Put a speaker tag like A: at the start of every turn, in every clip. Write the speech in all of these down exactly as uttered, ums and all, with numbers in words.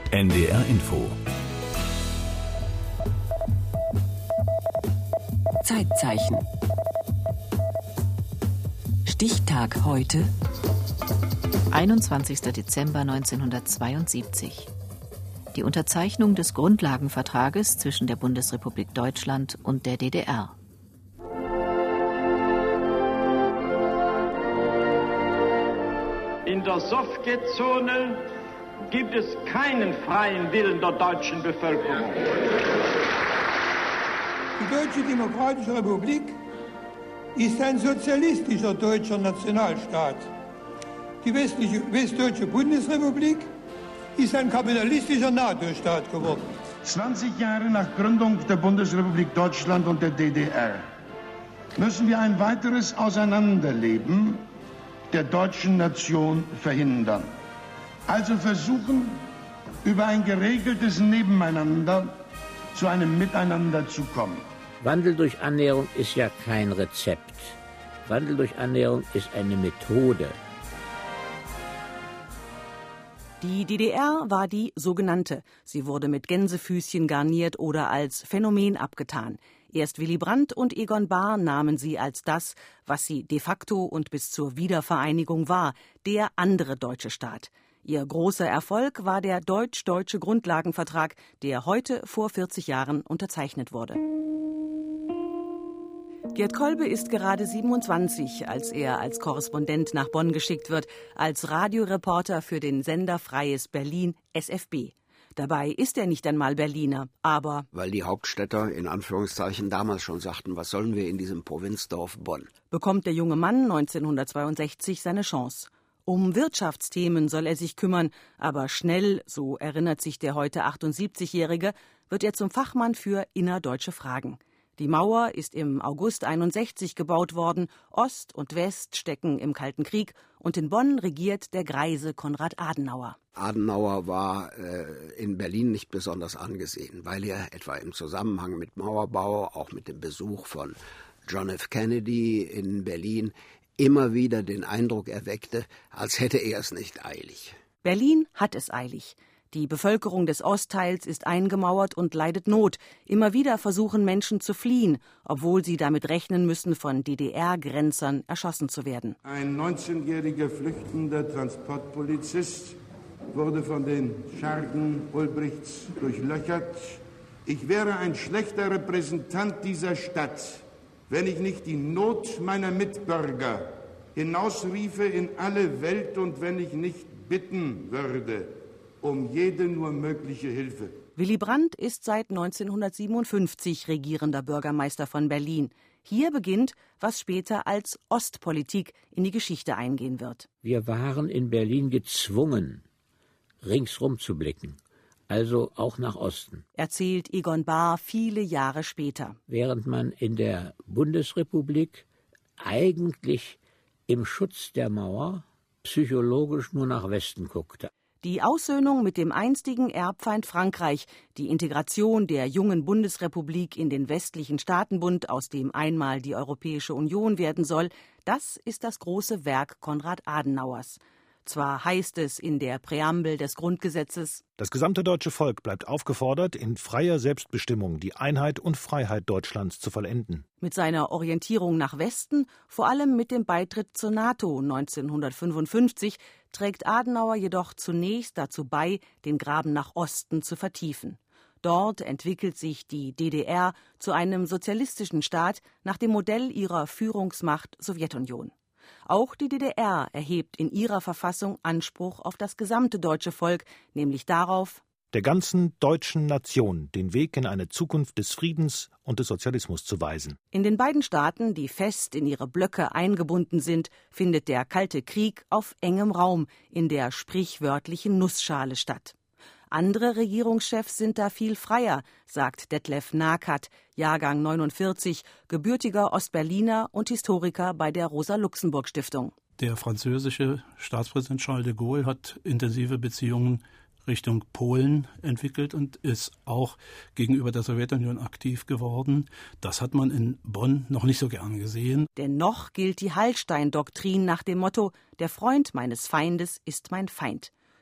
A: N D R Info.
B: Zeitzeichen. Stichtag heute.
C: einundzwanzigster Dezember neunzehnhundertzweiundsiebzig. Die Unterzeichnung des Grundlagenvertrages zwischen der Bundesrepublik Deutschland und der D D R.
D: In der Sowjetzone gibt es keinen freien Willen der deutschen Bevölkerung.
E: Die Deutsche Demokratische Republik ist ein sozialistischer deutscher Nationalstaat. Die westliche, Westdeutsche Bundesrepublik ist ein kapitalistischer NATO-Staat geworden.
F: zwanzig Jahre nach Gründung der Bundesrepublik Deutschland und der D D R müssen wir ein weiteres Auseinanderleben der deutschen Nation verhindern. Also versuchen, über ein geregeltes Nebeneinander zu einem Miteinander zu kommen.
G: Wandel durch Annäherung ist ja kein Rezept. Wandel durch Annäherung ist eine Methode.
H: Die D D R war die sogenannte. Sie wurde mit Gänsefüßchen garniert oder als Phänomen abgetan. Erst Willy Brandt und Egon Bahr nahmen sie als das, was sie de facto und bis zur Wiedervereinigung war, der andere deutsche Staat. Ihr großer Erfolg war der deutsch-deutsche Grundlagenvertrag, der heute vor vierzig Jahren unterzeichnet wurde. Gerd Kolbe ist gerade siebenundzwanzig, als er als Korrespondent nach Bonn geschickt wird, als Radioreporter für den Sender Freies Berlin S F B. Dabei ist er nicht einmal Berliner, aber...
I: Weil die Hauptstädter in Anführungszeichen damals schon sagten, was sollen wir in diesem Provinzdorf Bonn?
H: Bekommt der junge Mann neunzehnhundertzweiundsechzig seine Chance. Um Wirtschaftsthemen soll er sich kümmern, aber schnell, so erinnert sich der heute achtundsiebzigjährige, wird er zum Fachmann für innerdeutsche Fragen. Die Mauer ist im August einundsechzig gebaut worden, Ost und West stecken im Kalten Krieg und in Bonn regiert der greise Konrad Adenauer.
I: Adenauer war äh, in Berlin nicht besonders angesehen, weil er etwa im Zusammenhang mit Mauerbau, auch mit dem Besuch von John F. Kennedy in Berlin, immer wieder den Eindruck erweckte, als hätte er es nicht eilig.
H: Berlin hat es eilig. Die Bevölkerung des Ostteils ist eingemauert und leidet Not. Immer wieder versuchen Menschen zu fliehen, obwohl sie damit rechnen müssen, von D D R-Grenzern erschossen zu werden.
F: Ein neunzehnjähriger flüchtender Transportpolizist wurde von den Schergen Ulbrichts durchlöchert. Ich wäre ein schlechter Repräsentant dieser Stadt, wenn ich nicht die Not meiner Mitbürger hinausriefe in alle Welt und wenn ich nicht bitten würde um jede nur mögliche Hilfe.
H: Willy Brandt ist seit neunzehnhundertsiebenundfünfzig regierender Bürgermeister von Berlin. Hier beginnt, was später als Ostpolitik in die Geschichte eingehen wird.
G: Wir waren in Berlin gezwungen, ringsrum zu blicken, also auch nach Osten.
H: Erzählt Egon Bahr viele Jahre später.
G: Während man in der Bundesrepublik eigentlich im Schutz der Mauer psychologisch nur nach Westen guckte.
H: Die Aussöhnung mit dem einstigen Erbfeind Frankreich, die Integration der jungen Bundesrepublik in den westlichen Staatenbund, aus dem einmal die Europäische Union werden soll, das ist das große Werk Konrad Adenauers. Zwar heißt es in der Präambel des Grundgesetzes:
J: Das gesamte deutsche Volk bleibt aufgefordert, in freier Selbstbestimmung die Einheit und Freiheit Deutschlands zu vollenden.
H: Mit seiner Orientierung nach Westen, vor allem mit dem Beitritt zur NATO neunzehnhundertfünfundfünfzig, trägt Adenauer jedoch zunächst dazu bei, den Graben nach Osten zu vertiefen. Dort entwickelt sich die D D R zu einem sozialistischen Staat nach dem Modell ihrer Führungsmacht Sowjetunion. Auch die D D R erhebt in ihrer Verfassung Anspruch auf das gesamte deutsche Volk, nämlich darauf,
J: der ganzen deutschen Nation den Weg in eine Zukunft des Friedens und des Sozialismus zu weisen.
H: In den beiden Staaten, die fest in ihre Blöcke eingebunden sind, findet der Kalte Krieg auf engem Raum in der sprichwörtlichen Nussschale statt. Andere Regierungschefs sind da viel freier, sagt Detlef Nakat, Jahrgang neunundvierzig, gebürtiger Ostberliner und Historiker bei der Rosa-Luxemburg-Stiftung.
K: Der französische Staatspräsident Charles de Gaulle hat intensive Beziehungen Richtung Polen entwickelt und ist auch gegenüber der Sowjetunion aktiv geworden. Das hat man in Bonn noch nicht so gern gesehen.
H: Dennoch gilt die Hallstein-Doktrin nach dem Motto: Der Freund meines Feindes ist mein Feind.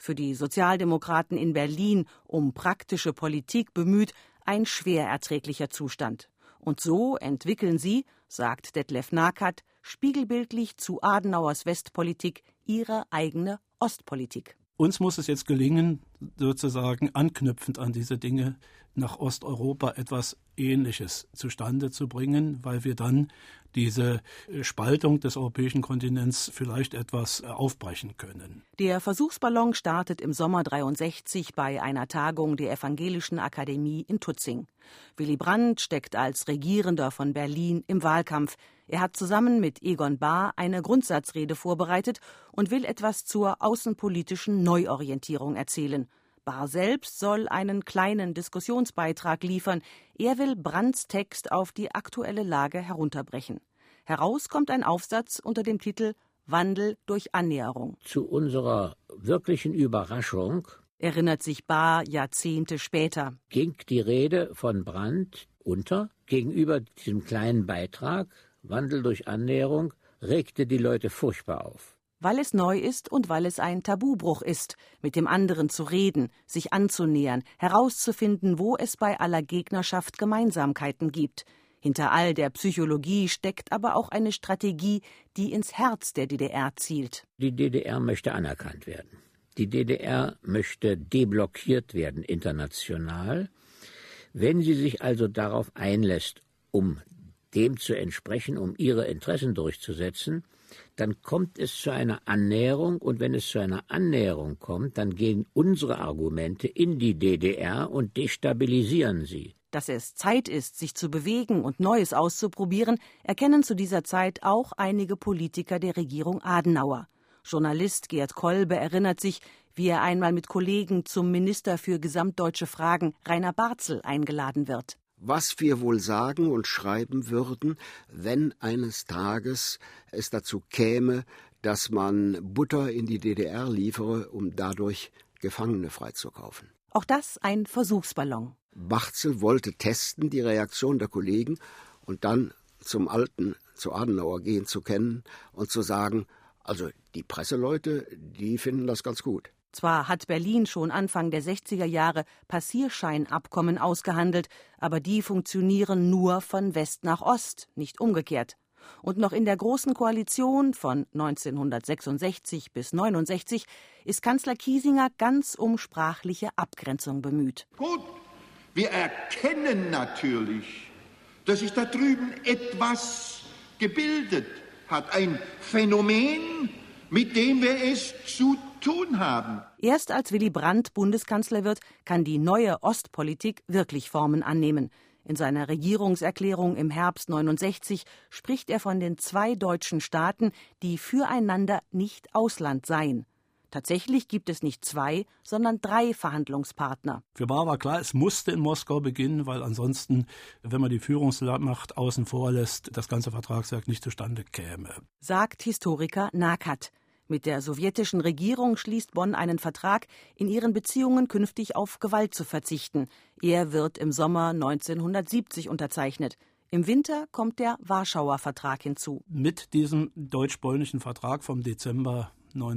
H: Für die Sozialdemokraten in Berlin, um praktische Politik bemüht, ein schwer erträglicher Zustand. Und so entwickeln sie, sagt Detlef Nakat, spiegelbildlich zu Adenauers Westpolitik ihre eigene Ostpolitik.
K: Uns muss es jetzt gelingen, sozusagen anknüpfend an diese Dinge nach Osteuropa etwas Ähnliches zustande zu bringen, weil wir dann diese Spaltung des europäischen Kontinents vielleicht etwas aufbrechen können.
H: Der Versuchsballon startet im Sommer dreiundsechzig bei einer Tagung der Evangelischen Akademie in Tutzing. Willy Brandt steckt als Regierender von Berlin im Wahlkampf. Er hat zusammen mit Egon Bahr eine Grundsatzrede vorbereitet und will etwas zur außenpolitischen Neuorientierung erzählen. Bahr selbst soll einen kleinen Diskussionsbeitrag liefern. Er will Brandts Text auf die aktuelle Lage herunterbrechen. Heraus kommt ein Aufsatz unter dem Titel »Wandel durch Annäherung«.
G: Zu unserer wirklichen Überraschung,
H: erinnert sich Bahr Jahrzehnte später,
G: ging die Rede von Brandt unter. Gegenüber diesem kleinen Beitrag »Wandel durch Annäherung« regte die Leute furchtbar auf.
H: Weil es neu ist und weil es ein Tabubruch ist, mit dem anderen zu reden, sich anzunähern, herauszufinden, wo es bei aller Gegnerschaft Gemeinsamkeiten gibt. Hinter all der Psychologie steckt aber auch eine Strategie, die ins Herz der D D R zielt.
G: Die D D R möchte anerkannt werden. Die D D R möchte deblockiert werden international. Wenn sie sich also darauf einlässt, um dem zu entsprechen, um ihre Interessen durchzusetzen, dann kommt es zu einer Annäherung, und wenn es zu einer Annäherung kommt, dann gehen unsere Argumente in die D D R und destabilisieren sie.
H: Dass es Zeit ist, sich zu bewegen und Neues auszuprobieren, erkennen zu dieser Zeit auch einige Politiker der Regierung Adenauer. Journalist Gerd Kolbe erinnert sich, wie er einmal mit Kollegen zum Minister für gesamtdeutsche Fragen Rainer Barzel eingeladen wird.
I: Was wir wohl sagen und schreiben würden, wenn eines Tages es dazu käme, dass man Butter in die D D R liefere, um dadurch Gefangene freizukaufen.
H: Auch das ein Versuchsballon.
I: Barzel wollte testen die Reaktion der Kollegen und dann zum Alten, zu Adenauer gehen zu können und zu sagen, also die Presseleute, die finden das ganz gut.
H: Zwar hat Berlin schon Anfang der sechziger Jahre Passierscheinabkommen ausgehandelt, aber die funktionieren nur von West nach Ost, nicht umgekehrt. Und noch in der Großen Koalition von neunzehnhundertsechsundsechzig bis neunundsechzig ist Kanzler Kiesinger ganz um sprachliche Abgrenzung bemüht.
F: Gut, wir erkennen natürlich, dass sich da drüben etwas gebildet hat, ein Phänomen, mit dem wir es zu tun haben.
H: Erst als Willy Brandt Bundeskanzler wird, kann die neue Ostpolitik wirklich Formen annehmen. In seiner Regierungserklärung im Herbst neunundsechzig spricht er von den zwei deutschen Staaten, die füreinander nicht Ausland seien. Tatsächlich gibt es nicht zwei, sondern drei Verhandlungspartner.
K: Für Bahr war klar, es musste in Moskau beginnen, weil ansonsten, wenn man die Führungsmacht außen vor lässt, das ganze Vertragswerk nicht zustande käme.
H: Sagt Historiker Nakat. Mit der sowjetischen Regierung schließt Bonn einen Vertrag, in ihren Beziehungen künftig auf Gewalt zu verzichten. Er wird im Sommer neunzehnhundertsiebzig unterzeichnet. Im Winter kommt der Warschauer Vertrag hinzu.
K: Mit diesem deutsch-polnischen Vertrag vom Dezember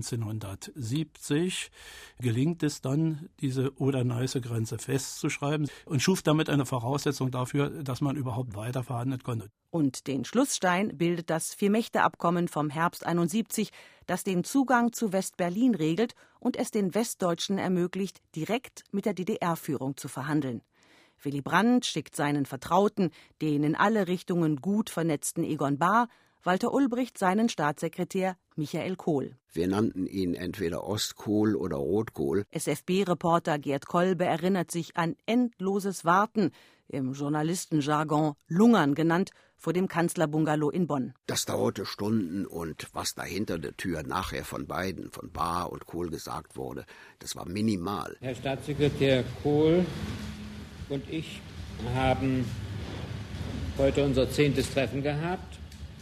K: neunzehnhundertsiebzig gelingt es dann, diese Oder-Neiße-Grenze festzuschreiben und schuf damit eine Voraussetzung dafür, dass man überhaupt weiter verhandeln konnte.
H: Und den Schlussstein bildet das Vier-Mächte-Abkommen vom Herbst einundsiebzig, das den Zugang zu West-Berlin regelt und es den Westdeutschen ermöglicht, direkt mit der D D R-Führung zu verhandeln. Willy Brandt schickt seinen Vertrauten, den in alle Richtungen gut vernetzten Egon Bahr, Walter Ulbricht seinen Staatssekretär Michael Kohl.
I: Wir nannten ihn entweder Ostkohl oder Rotkohl.
H: S F B-Reporter Gerd Kolbe erinnert sich an endloses Warten, im Journalistenjargon Lungern genannt, vor dem Kanzlerbungalow in Bonn.
I: Das dauerte Stunden, und was da hinter der Tür nachher von beiden, von Bahr und Kohl gesagt wurde, das war minimal.
G: Herr Staatssekretär Kohl und ich haben heute unser zehntes Treffen gehabt.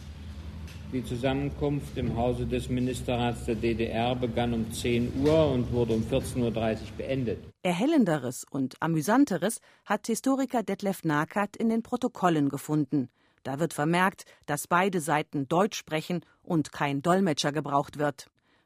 G: Die Zusammenkunft im Hause des Ministerrats der D D R begann um zehn Uhr und wurde um vierzehn Uhr dreißig beendet.
H: Erhellenderes und Amüsanteres hat Historiker Detlef Nakat in den Protokollen gefunden. Da wird vermerkt, dass beide Seiten Deutsch sprechen und kein Dolmetscher gebraucht wird.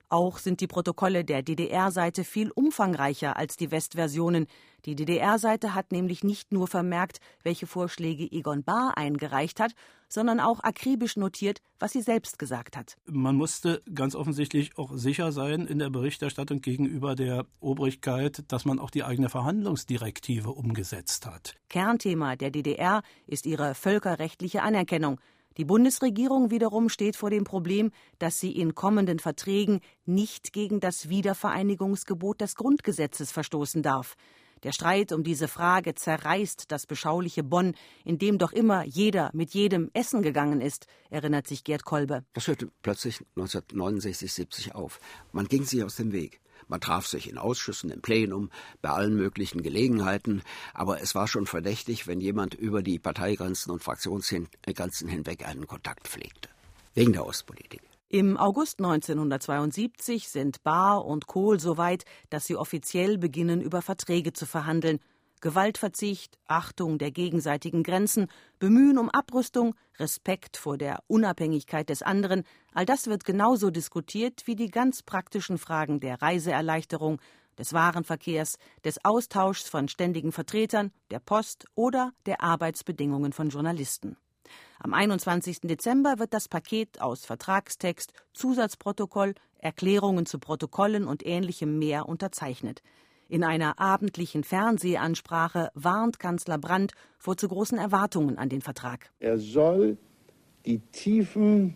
H: Auch sind die Protokolle der D D R-Seite viel umfangreicher als die Westversionen. Die D D R-Seite hat nämlich nicht nur vermerkt, welche Vorschläge Egon Bahr eingereicht hat, sondern auch akribisch notiert, was sie selbst gesagt hat.
K: Man musste ganz offensichtlich auch sicher sein in der Berichterstattung gegenüber der Obrigkeit, dass man auch die eigene Verhandlungsdirektive umgesetzt hat.
H: Kernthema der D D R ist ihre völkerrechtliche Anerkennung. Die Bundesregierung wiederum steht vor dem Problem, dass sie in kommenden Verträgen nicht gegen das Wiedervereinigungsgebot des Grundgesetzes verstoßen darf. Der Streit um diese Frage zerreißt das beschauliche Bonn, in dem doch immer jeder mit jedem essen gegangen ist, erinnert sich Gerd Kolbe.
I: Das hörte plötzlich neunzehnhundertneunundsechzig siebzig auf. Man ging sich aus dem Weg. Man traf sich in Ausschüssen, im Plenum, bei allen möglichen Gelegenheiten. Aber es war schon verdächtig, wenn jemand über die Parteigrenzen und Fraktionsgrenzen hinweg einen Kontakt pflegte. Wegen der Ostpolitik.
H: Im August neunzehnhundertzweiundsiebzig sind Bahr und Kohl so weit, dass sie offiziell beginnen, über Verträge zu verhandeln. Gewaltverzicht, Achtung der gegenseitigen Grenzen, Bemühen um Abrüstung, Respekt vor der Unabhängigkeit des anderen, all das wird genauso diskutiert wie die ganz praktischen Fragen der Reiseerleichterung, des Warenverkehrs, des Austauschs von ständigen Vertretern, der Post oder der Arbeitsbedingungen von Journalisten. Am einundzwanzigsten Dezember wird das Paket aus Vertragstext, Zusatzprotokoll, Erklärungen zu Protokollen und Ähnlichem mehr unterzeichnet. In einer abendlichen Fernsehansprache warnt Kanzler Brandt vor zu großen Erwartungen an den Vertrag.
F: Er soll die tiefen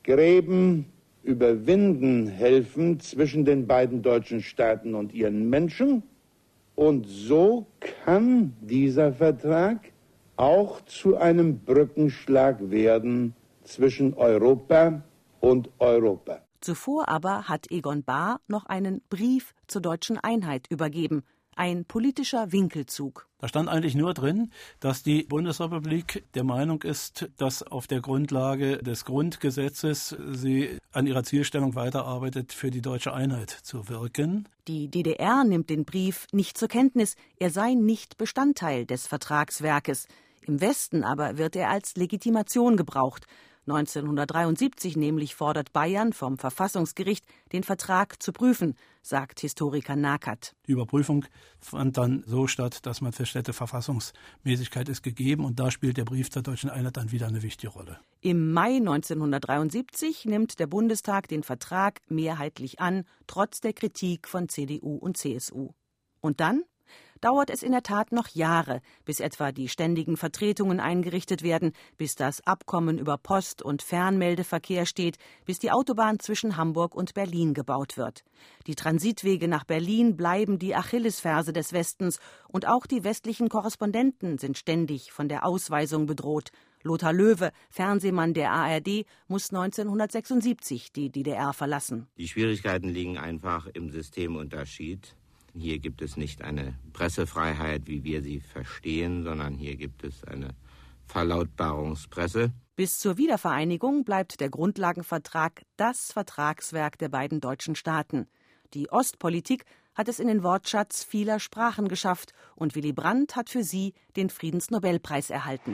F: Gräben überwinden helfen zwischen den beiden deutschen Staaten und ihren Menschen. Und so kann dieser Vertrag auch zu einem Brückenschlag werden zwischen Europa und Europa.
H: Zuvor aber hat Egon Bahr noch einen Brief zur deutschen Einheit übergeben. Ein politischer Winkelzug.
K: Da stand eigentlich nur drin, dass die Bundesrepublik der Meinung ist, dass auf der Grundlage des Grundgesetzes sie an ihrer Zielstellung weiterarbeitet, für die deutsche Einheit zu wirken.
H: Die D D R nimmt den Brief nicht zur Kenntnis, er sei nicht Bestandteil des Vertragswerkes. Im Westen aber wird er als Legitimation gebraucht. neunzehnhundertdreiundsiebzig nämlich fordert Bayern vom Verfassungsgericht, den Vertrag zu prüfen, sagt Historiker Nackert.
K: Die Überprüfung fand dann so statt, dass man feststellte, Verfassungsmäßigkeit ist gegeben, und da spielt der Brief zur deutschen Einheit dann wieder eine wichtige Rolle.
H: Im Mai neunzehnhundertdreiundsiebzig nimmt der Bundestag den Vertrag mehrheitlich an, trotz der Kritik von C D U und C S U. Und dann dauert es in der Tat noch Jahre, bis etwa die ständigen Vertretungen eingerichtet werden, bis das Abkommen über Post- und Fernmeldeverkehr steht, bis die Autobahn zwischen Hamburg und Berlin gebaut wird. Die Transitwege nach Berlin bleiben die Achillesferse des Westens, und auch die westlichen Korrespondenten sind ständig von der Ausweisung bedroht. Lothar Löwe, Fernsehmann der A R D, muss neunzehnhundertsechsundsiebzig die D D R verlassen.
A: Die Schwierigkeiten liegen einfach im Systemunterschied. Hier gibt es nicht eine Pressefreiheit, wie wir sie verstehen, sondern hier gibt es eine Verlautbarungspresse.
H: Bis zur Wiedervereinigung bleibt der Grundlagenvertrag das Vertragswerk der beiden deutschen Staaten. Die Ostpolitik hat es in den Wortschatz vieler Sprachen geschafft, und Willy Brandt hat für sie den Friedensnobelpreis erhalten.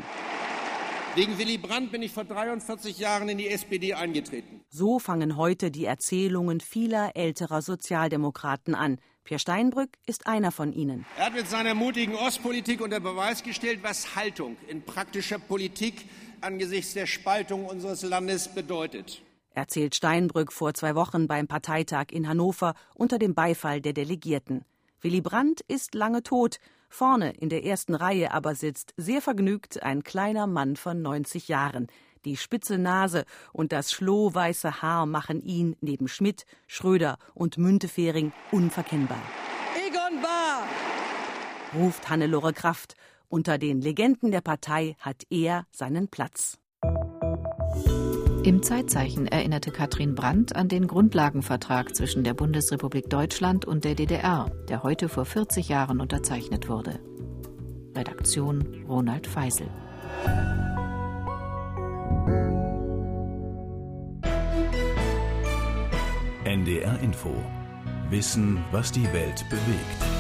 L: Wegen Willy Brandt bin ich vor dreiundvierzig Jahren in die S P D eingetreten.
H: So fangen heute die Erzählungen vieler älterer Sozialdemokraten an. Pierre Steinbrück ist einer von ihnen.
L: Er hat mit seiner mutigen Ostpolitik unter Beweis gestellt, was Haltung in praktischer Politik angesichts der Spaltung unseres Landes bedeutet.
H: Erzählt Steinbrück vor zwei Wochen beim Parteitag in Hannover unter dem Beifall der Delegierten. Willy Brandt ist lange tot. Vorne in der ersten Reihe aber sitzt sehr vergnügt ein kleiner Mann von neunzig Jahren. Die spitze Nase und das schlohweiße Haar machen ihn neben Schmidt, Schröder und Müntefering unverkennbar.
M: Egon Bahr!
H: Ruft Hannelore Kraft. Unter den Legenden der Partei hat er seinen Platz.
C: Im Zeitzeichen erinnerte Katrin Brandt an den Grundlagenvertrag zwischen der Bundesrepublik Deutschland und der D D R, der heute vor vierzig Jahren unterzeichnet wurde. Redaktion Ronald Feisel.
N: N D R Info. Wissen, was die Welt bewegt.